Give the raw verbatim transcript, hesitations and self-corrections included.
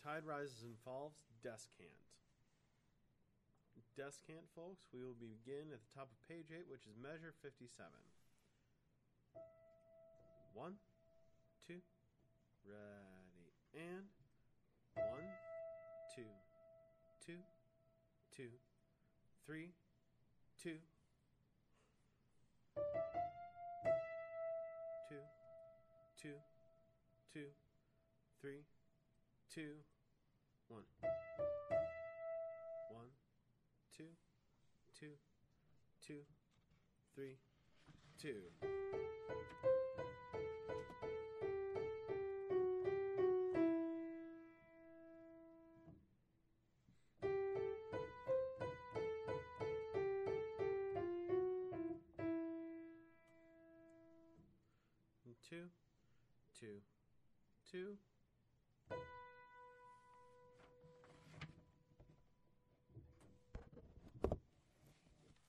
tide rises and falls, descant. Descant, folks, we will begin at the top of page eight, which is measure fifty-seven. One, two, ready, and one, two, two, two, three, two, two, two, two, three, two, one. One, two, two, two, three, two. Two, two, two,